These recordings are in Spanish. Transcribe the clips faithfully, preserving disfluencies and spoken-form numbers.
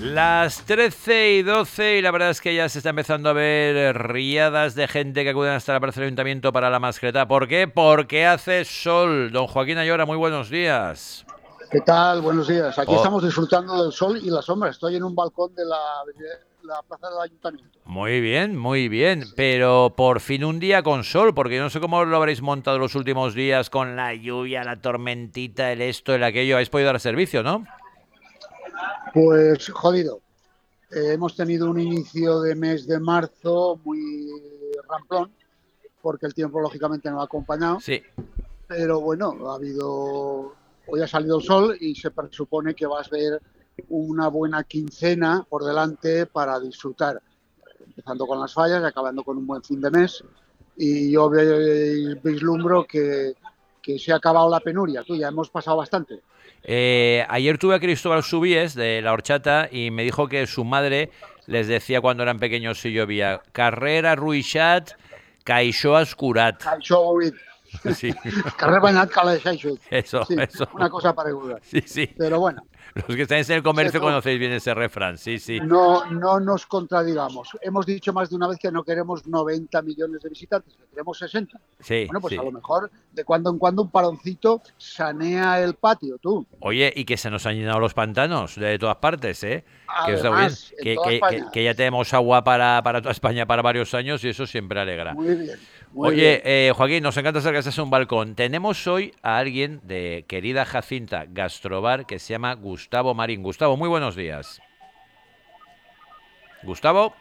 Las trece y doce y la verdad es que ya se está empezando a ver riadas de gente que acuden hasta la Plaza del Ayuntamiento para la mascleta. ¿Por qué? Porque hace sol. Don Joaquín Ayora, muy buenos días. ¿Qué tal? Buenos días. Aquí Oh, estamos disfrutando del sol y la sombra. Estoy en un balcón de la, de la Plaza del Ayuntamiento. muy bien, muy bien. Pero por fin un día con sol, porque yo no sé cómo lo habréis montado los últimos días con la lluvia, la tormentita, el esto, el aquello. Habéis podido dar servicio, ¿no? Pues jodido. Eh, hemos tenido un inicio de mes de marzo muy ramplón, porque el tiempo lógicamente no ha acompañado. Sí. Pero bueno, ha habido. Hoy ha salido el sol y se presupone que vas a ver una buena quincena por delante para disfrutar, empezando con las fallas y acabando con un buen fin de mes. Y yo vislumbro que, que se ha acabado la penuria. Tú, ya hemos pasado bastante. Eh, ayer tuve a Cristóbal Subíes de La Horchata y me dijo que su madre les decía cuando eran pequeños si llovía Carrera Ruixat, Caixó Ascurat. Caixó Huit. Sí, Carrer Banyat Cala de Xaixut. eso, Sí, eso. una cosa parecida. Sí, sí. Pero bueno, Los que estáis en el sé comercio tú, conocéis bien ese refrán, sí, sí. no, no nos contradigamos. Hemos dicho más de una vez que no queremos noventa millones de visitantes, que queremos sesenta. Sí, Bueno, pues a sí. lo mejor de cuando en cuando un paroncito sanea el patio, tú. Oye, y que se nos han llenado los pantanos de todas partes, ¿eh? Que está bien. Además, en Que, toda que, que, España. que ya tenemos agua para, para toda España para varios años y eso siempre alegra. Muy bien, muy Oye, bien. eh, Joaquín, nos encanta saber que estás en un balcón. Tenemos hoy a alguien de querida Jacinta Gastrobar que se llama Gustavo Marín. Gustavo, muy buenos días. Gustavo,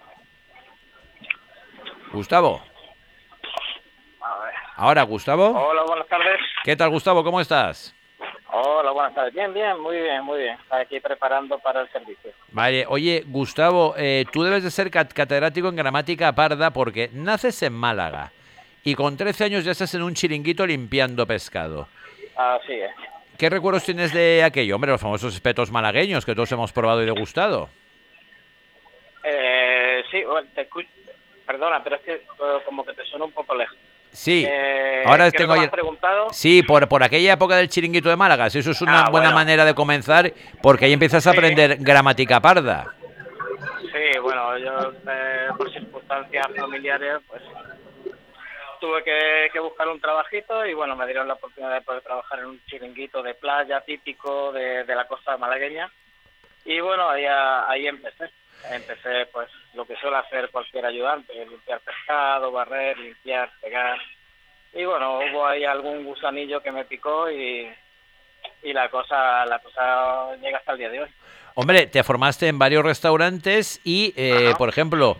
Gustavo. A ver. Ahora, Gustavo. Hola, buenas tardes. ¿Qué tal, Gustavo? ¿Cómo estás? Hola, buenas tardes. Bien, bien, muy bien, muy bien. Aquí preparando para el servicio. Vale, oye, Gustavo, eh, tú debes de ser cat- catedrático en gramática parda porque naces en Málaga y con trece años ya estás en un chiringuito limpiando pescado. Así es. ¿Qué recuerdos tienes de aquello? Hombre, los famosos espetos malagueños que todos hemos probado y degustado. Eh, sí, bueno, te escucho. Perdona, pero es que eh, como que te suena un poco lejos. Sí, Eh, ahora creo tengo que me ahí... has preguntado. Sí, por, por aquella época del chiringuito de Málaga. Sí, eso es una Ah, buena bueno. manera de comenzar porque ahí empiezas a Sí, aprender gramática parda. sí, bueno, yo eh, por circunstancias familiares, pues tuve que, que buscar un trabajito y bueno, me dieron la oportunidad de poder trabajar en un chiringuito de playa típico de, de la costa malagueña. Y bueno, ahí, ahí empecé. Empecé pues lo que suele hacer cualquier ayudante, limpiar pescado, barrer, limpiar, pegar. Y bueno, hubo ahí algún gusanillo que me picó y, y la cosa la cosa llega hasta el día de hoy. Hombre, te formaste en varios restaurantes y, eh, Ajá. por ejemplo,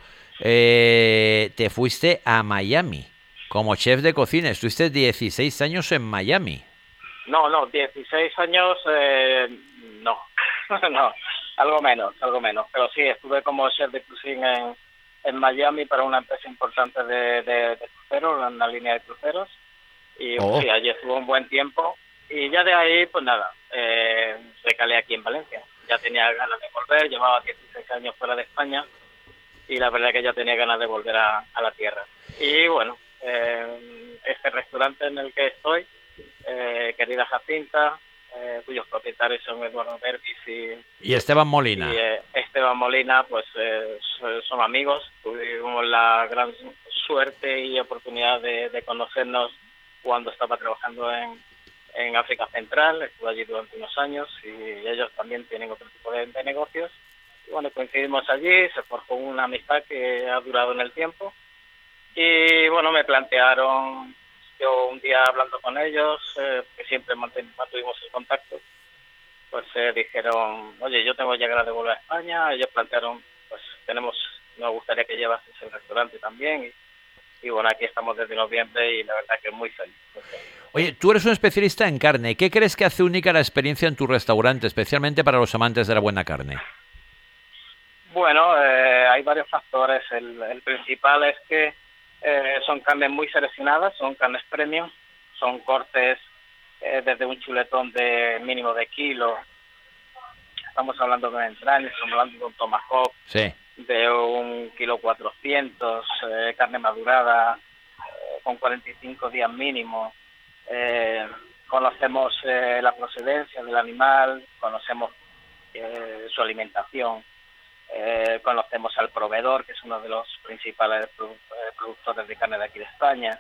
eh, te fuiste a Miami como chef de cocina. Estuviste dieciséis años en Miami. No, no, dieciséis años, eh, no, no, algo menos, algo menos. Pero sí, estuve como chef de cocina en, en Miami para una empresa importante de, de, de cruceros, una línea de cruceros. Y Oh, sí, allí estuve un buen tiempo. Y ya de ahí, pues nada, eh, recalé aquí en Valencia. Ya tenía ganas de volver, llevaba dieciséis años fuera de España y la verdad que ya tenía ganas de volver a, a la tierra. Y bueno, eh, este restaurante en el que estoy, eh, querida Jacinta, eh, cuyos propietarios son Eduardo Berbis y, y Esteban y Molina. eh, Esteban Molina, pues eh, son, son amigos. Tuvimos la gran suerte y oportunidad de, de conocernos cuando estaba trabajando en, en África Central. Estuve allí durante unos años y ellos también tienen otro tipo de, de negocios. Y bueno, coincidimos allí, se forjó una amistad que ha durado en el tiempo. Y bueno, me plantearon, yo un día hablando con ellos, eh, que siempre manten- mantuvimos el contacto, pues eh, dijeron, oye, yo tengo ya ganas de volver a España. Ellos plantearon, pues tenemos, nos gustaría que llevases el restaurante también. Y, y bueno, aquí estamos desde noviembre y la verdad que muy feliz, muy feliz. Oye, tú eres un especialista en carne. ¿Qué crees que hace única la experiencia en tu restaurante, especialmente para los amantes de la buena carne? Bueno, eh, hay varios factores. El, el principal es que eh, son carnes muy seleccionadas, son carnes premium, son cortes eh, desde un chuletón de mínimo de kilo. Estamos hablando de una entraña, estamos hablando de un tomahawk Sí. de un kilo cuatrocientos, eh, carne madurada eh, con cuarenta y cinco días mínimo. Eh, conocemos eh, la procedencia del animal, conocemos eh, su alimentación. eh, conocemos al proveedor, que es uno de los principales produ eh, productores de carne de aquí de España.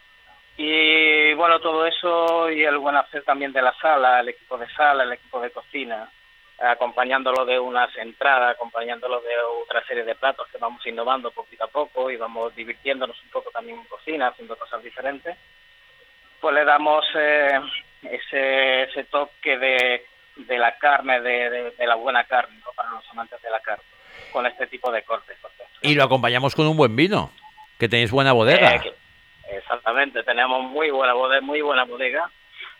Y bueno, todo eso y el buen hacer también de la sala, el equipo de sala, el equipo de cocina, acompañándolo de unas entradas, acompañándolo de otra serie de platos que vamos innovando poquito a poco y vamos divirtiéndonos un poco también en cocina, haciendo cosas diferentes, pues le damos eh, ese, ese toque de, de la carne, de, de, de la buena carne, ¿no? Para los amantes de la carne, con este tipo de cortes. Y lo acompañamos con un buen vino, que tenéis buena bodega. Eh, que, exactamente, tenemos muy buena bodega, muy buena bodega.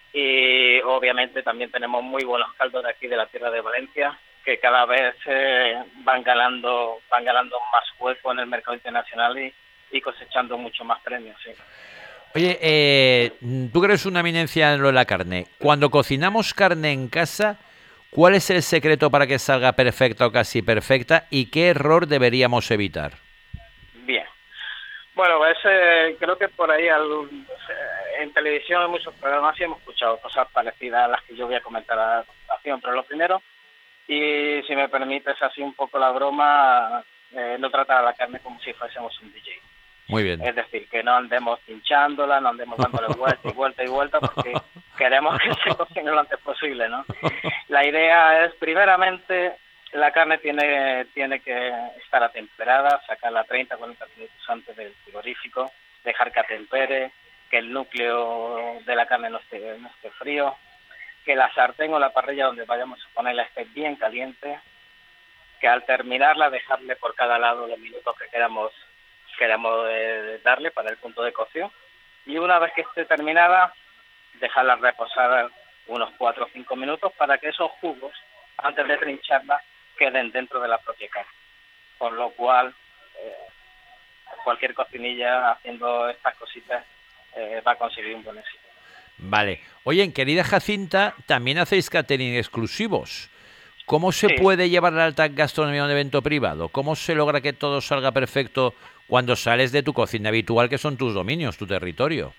Y obviamente también tenemos muy buenos caldos de aquí de la tierra de Valencia, que cada vez eh, van ganando van ganando más hueco en el mercado internacional y, y cosechando mucho más premios, sí. Oye, eh, tú que eres una eminencia en lo de la carne. Cuando cocinamos carne en casa, ¿cuál es el secreto para que salga perfecta o casi perfecta y qué error deberíamos evitar? Bien. Bueno, pues eh, creo que por ahí al, eh, en televisión en muchos programas sí hemos escuchado cosas parecidas a las que yo voy a comentar a continuación, pero lo primero, y si me permites así un poco la broma, eh, no tratar a la carne como si fuésemos un D J. Muy bien. Es decir, que no andemos pinchándola, no andemos dándole vuelta y vuelta y vuelta, porque queremos que se cocine lo antes posible, ¿no? La idea es, primeramente, la carne tiene tiene que estar atemperada, sacarla treinta a cuarenta minutos antes del frigorífico, dejar que atempere, que el núcleo de la carne no esté, no esté frío, que la sartén o la parrilla donde vayamos a ponerla esté bien caliente, que al terminarla dejarle por cada lado los minutos que queramos, queramos eh, darle para el punto de cocción, y una vez que esté terminada, dejarla reposar unos cuatro o cinco minutos para que esos jugos, antes de trincharla, queden dentro de la propia carne. Por lo cual, eh, cualquier cocinilla haciendo estas cositas eh, va a conseguir un buen éxito. Vale. Oye, querida Jacinta, también hacéis catering exclusivos. ¿Cómo se Sí. puede llevar la alta gastronomía a un evento privado? ¿Cómo se logra que todo salga perfecto cuando sales de tu cocina habitual, que son tus dominios, tu territorio?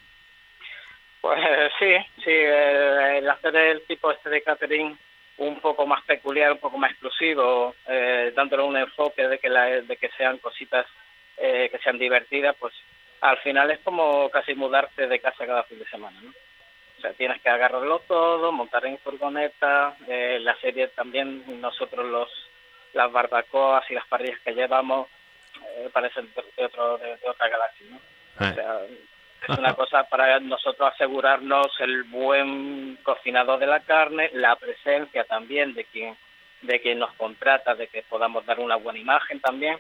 Pues eh, sí, sí, eh, el hacer el tipo este de catering un poco más peculiar, un poco más exclusivo, eh, dándole un enfoque de que la, de que sean cositas eh, que sean divertidas, pues al final es como casi mudarte de casa cada fin de semana, ¿no? O sea, tienes que agarrarlo todo, montar en furgoneta, eh, la serie también, nosotros los las barbacoas y las parrillas que llevamos eh, parecen de, otro, de, de otra galaxia, ¿no? Eh. O sea, es una cosa para nosotros asegurarnos el buen cocinado de la carne, la presencia también de quien de quien nos contrata, de que podamos dar una buena imagen también.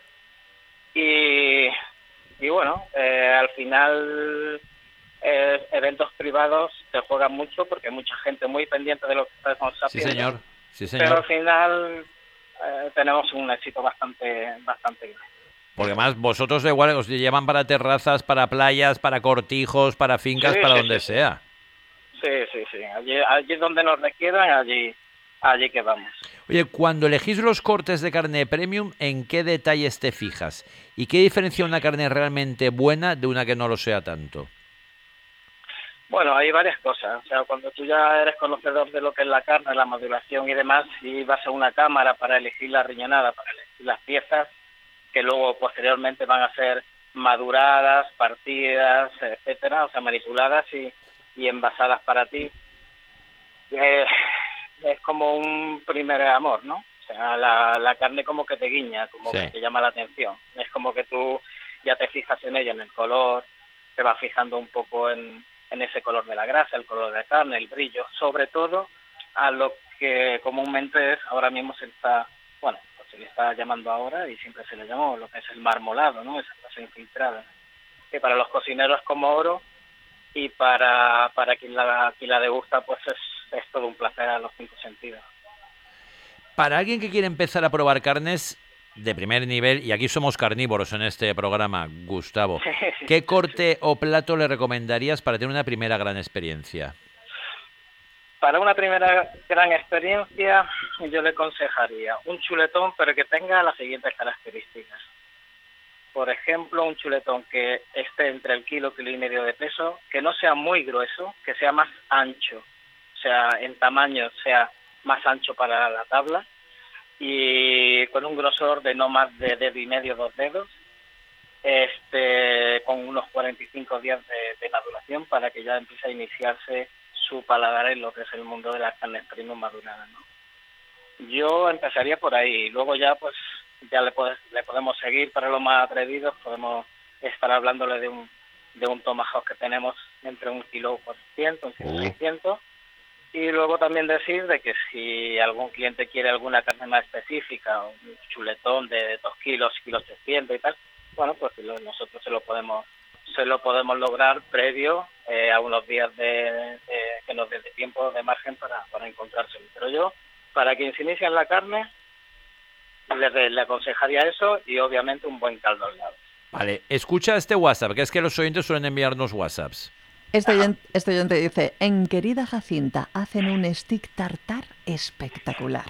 Y, y bueno, eh, al final eh, eventos privados te juegan mucho porque hay mucha gente muy pendiente de lo que estamos haciendo. Sí, señor. Sí, Pero al señor. final eh, tenemos un éxito bastante, bastante grande. Porque además vosotros de igual os llevan para terrazas, para playas, para cortijos, para fincas, Sí, para sí, donde sí, sea. Sí, sí, sí. Allí, allí donde nos requieran, allí, allí que vamos. Oye, cuando elegís los cortes de carne premium, ¿en qué detalles te fijas? ¿Y qué diferencia una carne realmente buena de una que no lo sea tanto? Bueno, hay varias cosas. O sea, cuando tú ya eres conocedor de lo que es la carne, la maduración y demás, y vas a una cámara para elegir la riñonada, para elegir las piezas, que luego posteriormente van a ser maduradas, partidas, etcétera, o sea, manipuladas y, y envasadas para ti. Eh, es como un primer amor, ¿no? O sea, la, la carne como que te guiña, como Sí. que te llama la atención. Es como que tú ya te fijas en ella, en el color, te vas fijando un poco en, en ese color de la grasa, el color de la carne, el brillo, sobre todo a lo que comúnmente es, ahora mismo se está, bueno, se le está llamando ahora y siempre se le llamó lo que es el marmolado, ¿no? Esa grasa infiltrada, que para los cocineros es como oro y para para quien la quien la degusta pues es, es todo un placer a los cinco sentidos. Para alguien que quiere empezar a probar carnes de primer nivel, y aquí somos carnívoros en este programa, Gustavo, ¿qué corte o plato le recomendarías para tener una primera gran experiencia? Para una primera gran experiencia, yo le aconsejaría un chuletón, pero que tenga las siguientes características. Por ejemplo, un chuletón que esté entre el kilo, kilo y medio de peso, que no sea muy grueso, que sea más ancho, o sea, en tamaño sea más ancho para la tabla, y con un grosor de no más de dedo y medio, dos dedos, este, con unos cuarenta y cinco días de, de maduración para que ya empiece a iniciarse su paladar en lo que es el mundo de las carnes premium maduradas, ¿no? Yo empezaría por ahí, luego ya pues ya le, puedes, le podemos seguir para los más atrevidos, podemos estar hablándole de un de un tomahawk que tenemos entre un kilo por ciento, un kilo seiscientos, y luego también decir de que si algún cliente quiere alguna carne más específica, un chuletón de dos kilos, kilos trescientos y tal, bueno, pues lo, nosotros se lo podemos se lo podemos lograr previo eh, a unos días de, de que nos dé tiempo de margen para, para encontrárselo. Pero yo, para quien se inicia en la carne, le, le aconsejaría eso y obviamente un buen caldo al lado. Vale, escucha este WhatsApp, que es que los oyentes suelen enviarnos WhatsApps. Este oyente, este oyente dice, en Querida Jacinta hacen un stick tartar espectacular.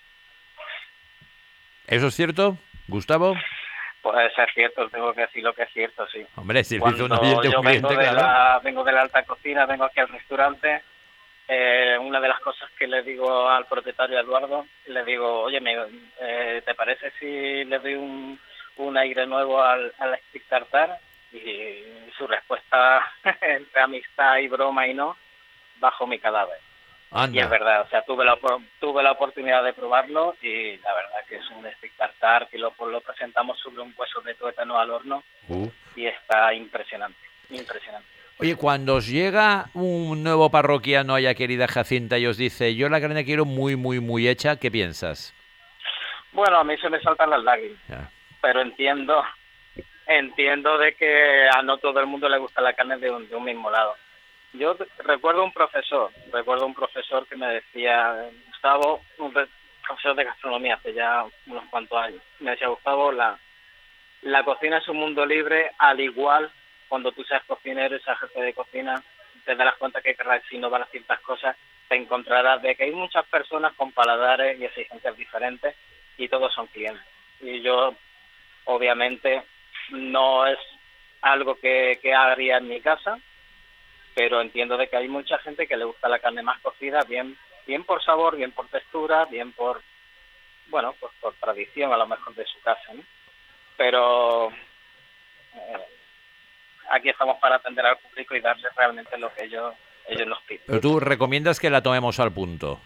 ¿Eso es cierto, Gustavo? Pues es cierto, tengo que decir lo que es cierto, sí. Hombre, si Cuando dice un oyente, un yo cliente, vengo de, claro. la, vengo de la alta cocina, vengo aquí al restaurante, eh, una de las cosas que le digo al propietario Eduardo, le digo, oye, me, eh, ¿te parece si le doy un, un aire nuevo al, al stick tartar? Y su respuesta, entre amistad y broma y no, bajo mi cadáver. Anda. Y es verdad, o sea, tuve la, tuve la oportunidad de probarlo y la verdad que es un stick tartar que lo, lo presentamos sobre un hueso de tuétano al horno Uh. y está impresionante, impresionante. Oye, cuando os llega un nuevo parroquiano allá, Querida Jacinta, y os dice, yo la carne quiero muy, muy, muy hecha, ¿qué piensas? Bueno, a mí se me saltan las lágrimas, Ya. pero entiendo entiendo de que a no todo el mundo le gusta la carne de un, de un mismo lado. Yo t- recuerdo un profesor, recuerdo un profesor que me decía, Gustavo, un re- profesor de gastronomía hace ya unos cuantos años, me decía, Gustavo, la, la cocina es un mundo libre, al igual cuando tú seas cocinero y seas jefe de cocina, te darás cuenta que querrás innovar ciertas cosas, te encontrarás de que hay muchas personas con paladares y exigencias diferentes y todos son clientes. Y yo, obviamente, no es algo que, que haría en mi casa, pero entiendo de que hay mucha gente que le gusta la carne más cocida, bien bien por sabor, bien por textura, bien por, bueno, pues por tradición a lo mejor de su casa, ¿no? Pero eh, aquí estamos para atender al público y darles realmente lo que ellos ellos nos piden. Pero tú recomiendas que la tomemos al punto.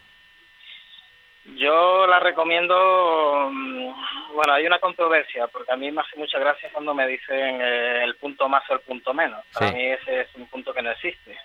Yo la recomiendo, bueno, hay una controversia, porque a mí me hace mucha gracia cuando me dicen eh, el punto más o el punto menos. Para Sí. mí ese es un punto que no existe.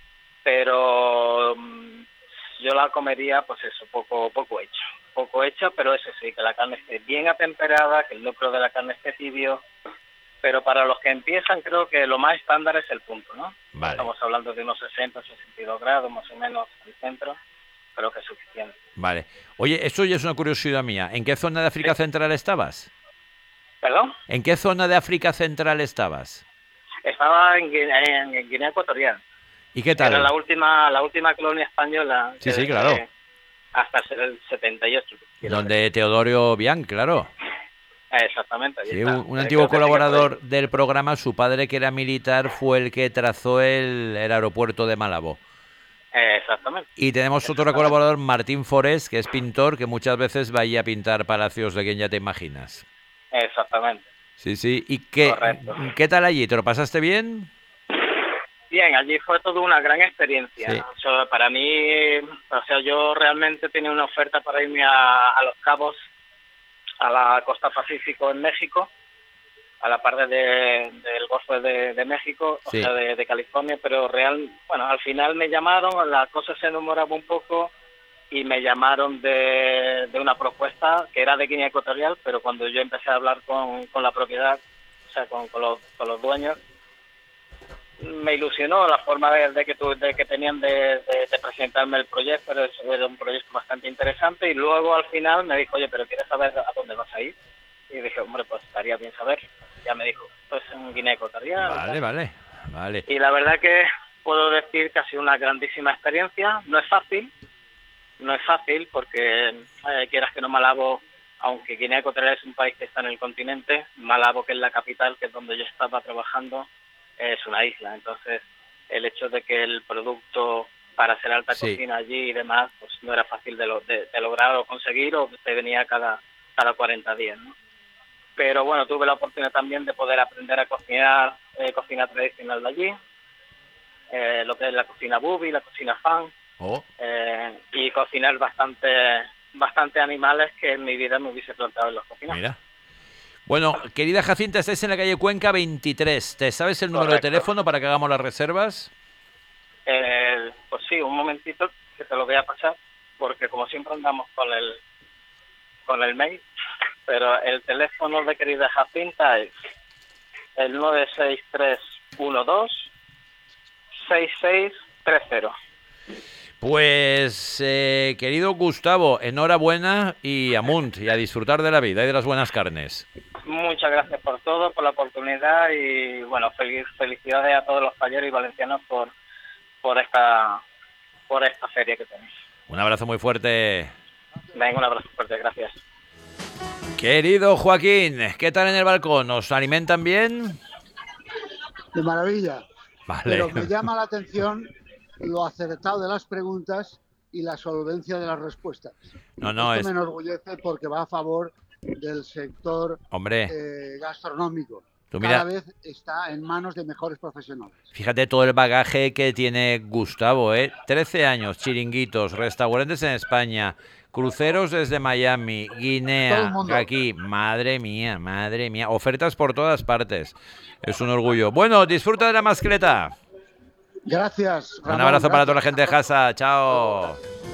Pero mm, yo la comería, pues eso, poco poco hecha. Poco hecha, pero eso sí, que la carne esté bien atemperada, que el núcleo de la carne esté tibio. Pero para los que empiezan, creo que lo más estándar es el punto, ¿no? Vale. Estamos hablando de unos sesenta, sesenta y dos grados, más o menos, al centro. Creo que es suficiente. Vale. Oye, eso ya es una curiosidad mía. ¿En qué zona de África Sí. Central estabas? ¿Perdón? ¿En qué zona de África Central estabas? Estaba en Guinea, en, en Guinea Ecuatorial. ¿Y qué tal? Era la última la última colonia española. Sí, sí, desde claro. Hasta el setenta y ocho. quiero Donde Teodorio Bian, claro. decir. Exactamente. ahí Sí, está. un, un Eh, antiguo creo que sí que colaborador fue- del programa, su padre que era militar, fue el que trazó el, el aeropuerto de Malabo. Eh, exactamente. Y tenemos otro Exactamente. colaborador, Martín Forés, que es pintor, que muchas veces va ahí a pintar palacios de quien ya te imaginas. Exactamente. Sí, sí. ¿Y qué, Correcto. qué tal allí? ¿Te lo pasaste bien? Bien, allí fue toda una gran experiencia. Sí. O sea, para mí, o sea, yo realmente tenía una oferta para irme a, a Los Cabos, a la costa Pacífico en México, a la parte de, del Golfo de, de México, o Sí. sea, de, de California, pero real, bueno, al final me llamaron, la cosa se enamoraba un poco y me llamaron de, de una propuesta que era de Guinea Ecuatorial, pero cuando yo empecé a hablar con, con la propiedad, o sea, con, con, los, con los dueños, me ilusionó la forma de, de que tu, de que tenían de, de, de presentarme el proyecto, pero eso era un proyecto bastante interesante y luego al final me dijo, oye, pero ¿quieres saber a dónde vas a ir? Y dije, hombre, pues estaría bien saber. Ya me dijo, pues en Guinea Ecuatorial. Vale, vale, vale. Y la verdad que puedo decir que ha sido una grandísima experiencia. No es fácil, no es fácil porque eh, quieras que no, Malabo, aunque Guinea Ecuatorial es un país que está en el continente, Malabo, que es la capital, que es donde yo estaba trabajando, es una isla. Entonces, el hecho de que el producto para hacer alta Sí. cocina allí y demás, pues no era fácil de, lo, de, de lograr o conseguir, o te venía cada, cada cuarenta días, ¿no? Pero bueno, tuve la oportunidad también de poder aprender a cocinar eh, cocina tradicional de allí, eh, lo que es la cocina bubi, la cocina fan, Oh, eh, y cocinar bastante bastante animales que en mi vida me hubiese planteado en los cocinar. mira. Bueno, querida Jacinta, estáis en la calle Cuenca veintitrés. ¿Te sabes el número Correcto. de teléfono para que hagamos las reservas? Eh, pues sí, un momentito que te lo voy a pasar, porque como siempre andamos con el con el mail, pero el teléfono de querida Jacinta es el nueve seis tres uno dos seis seis tres cero. Pues, eh, querido Gustavo, enhorabuena y amunt, y a disfrutar de la vida y de las buenas carnes. Muchas gracias por todo, por la oportunidad y bueno, feliz, felicidades a todos los falleros y valencianos por por esta por esta feria que tenéis. Un abrazo muy fuerte. Venga, un abrazo fuerte, gracias. Querido Joaquín, ¿qué tal en el balcón? ¿Os alimentan bien? De maravilla. Vale. Pero me llama la atención lo acertado de las preguntas y la solvencia de las respuestas. No, no, Esto es... me enorgullece porque va a favor del sector Hombre, eh, gastronómico. tú mira, Cada vez está en manos de mejores profesionales. fíjate todo el bagaje que tiene Gustavo, ¿eh? trece años, chiringuitos, restaurantes en España, cruceros desde Miami, Todo el Guinea, mundo. aquí. Madre mía, madre mía. Ofertas por todas partes. Es un orgullo. Bueno, disfruta de la mascleta. Gracias, Un Ramón, abrazo para toda la gracias. gente de casa. Chao.